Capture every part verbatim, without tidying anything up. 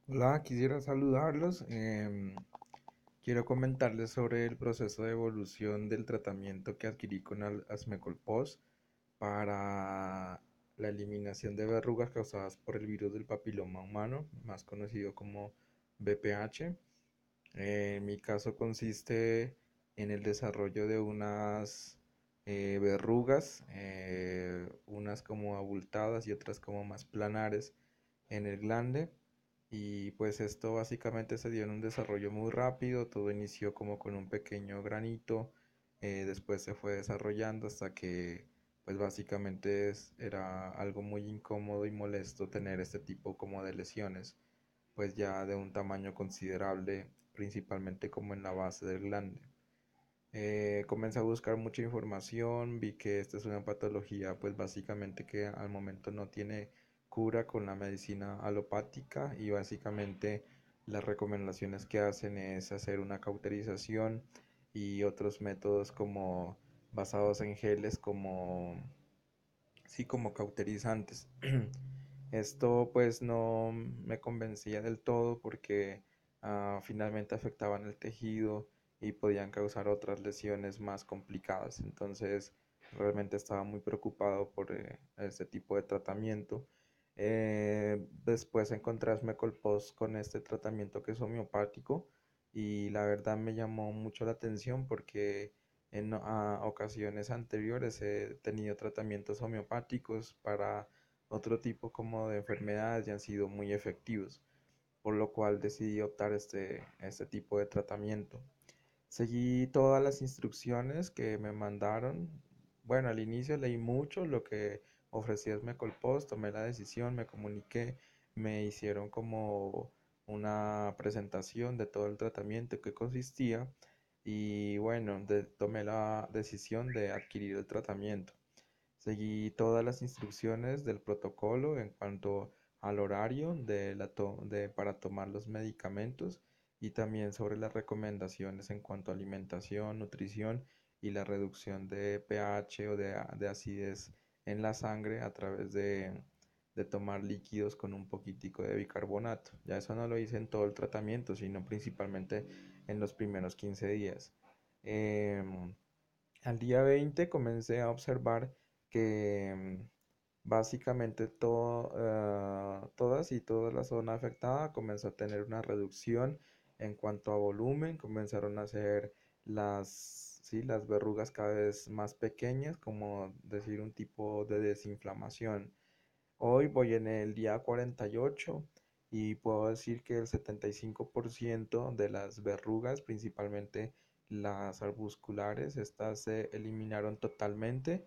Hola, quisiera saludarlos. Em, quiero comentarles sobre el proceso de evolución del tratamiento que adquirí con al- Asmecolpos para la eliminación de verrugas causadas por el virus del papiloma humano, más conocido como B P H. Eh, en mi caso consiste en el desarrollo de unas eh, verrugas, eh, unas como abultadas y otras como más planares en el glande. Y pues esto básicamente se dio en un desarrollo muy rápido, todo inició como con un pequeño granito, eh, después se fue desarrollando hasta que pues básicamente es- era algo muy incómodo y molesto tener este tipo como de lesiones, pues ya de un tamaño considerable, principalmente como en la base del glande. Eh, comencé a buscar mucha información, vi que esta es una patología pues básicamente que al momento no tiene cura con la medicina alopática y básicamente las recomendaciones que hacen es hacer una cauterización y otros métodos como basados en geles como sí como cauterizantes. Esto pues no me convencía del todo porque ah, finalmente afectaban el tejido y podían causar otras lesiones más complicadas. Entonces realmente estaba muy preocupado por eh, este tipo de tratamiento. Eh, después encontré a Asmecolpos con este tratamiento que es homeopático y la verdad me llamó mucho la atención porque en ah, ocasiones anteriores he tenido tratamientos homeopáticos para otro tipo como de enfermedades y han sido muy efectivos, por lo cual decidí optar este, este tipo de tratamiento. Seguí todas las instrucciones que me mandaron. Bueno, al inicio leí mucho lo que ofrecía Esmecolpost, tomé la decisión, me comuniqué, me hicieron como una presentación de todo el tratamiento que consistía y bueno, de- tomé la decisión de adquirir el tratamiento. Seguí todas las instrucciones del protocolo en cuanto al horario de la to- de, para tomar los medicamentos y también sobre las recomendaciones en cuanto a alimentación, nutrición y la reducción de pH o de, a- de acidez en la sangre a través de, de tomar líquidos con un poquitico de bicarbonato. Ya eso no lo hice en todo el tratamiento, sino principalmente en los primeros quince días. Em, Al día veinte comencé a observar que mm, básicamente todo, eh, todas y toda la zona afectada comenzó a tener una reducción en cuanto a volumen, comenzaron a hacer las, sí, las verrugas cada vez más pequeñas, como decir un tipo de desinflamación. Hoy voy en el día cuarenta y ocho y puedo decir que el setenta y cinco por ciento de las verrugas, principalmente las arbusculares, estas se eliminaron totalmente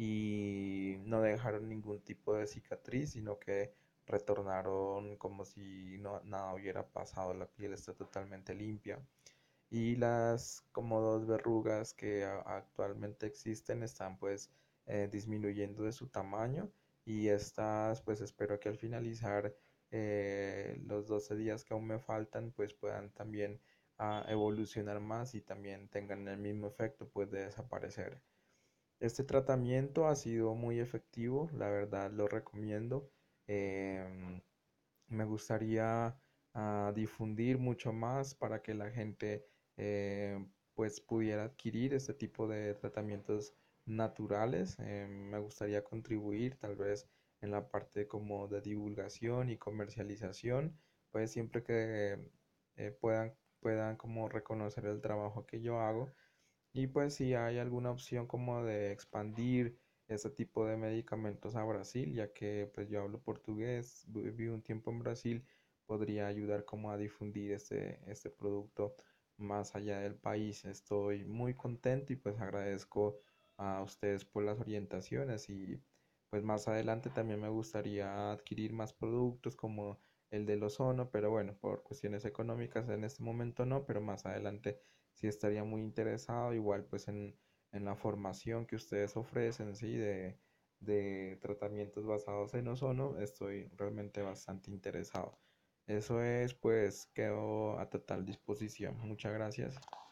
y no dejaron ningún tipo de cicatriz, sino que retornaron como si no, nada hubiera pasado, la piel está totalmente limpia. Y las como dos verrugas que a- actualmente existen están pues eh, disminuyendo de su tamaño y estas pues espero que al finalizar eh, los doce días que aún me faltan pues puedan también ah, evolucionar más y también tengan el mismo efecto pues de desaparecer. Este tratamiento ha sido muy efectivo, la verdad lo recomiendo. Em, Me gustaría ah, difundir mucho más para que la gente eh, pues pudiera adquirir este tipo de tratamientos naturales. Eh, me gustaría contribuir tal vez en la parte como de divulgación y comercialización, pues siempre que eh, puedan, puedan como reconocer el trabajo que yo hago y pues si hay alguna opción como de expandir ese tipo de medicamentos a Brasil, ya que pues yo hablo portugués, viví un tiempo en Brasil, podría ayudar como a difundir este, este producto más allá del país. Estoy muy contento y pues agradezco a ustedes por las orientaciones y pues más adelante también me gustaría adquirir más productos como el del ozono, pero bueno, por cuestiones económicas en este momento no, pero más adelante sí estaría muy interesado, igual pues en, en la formación que ustedes ofrecen, sí, de, de tratamientos basados en ozono, estoy realmente bastante interesado. Eso es, pues quedo a total disposición. Muchas gracias.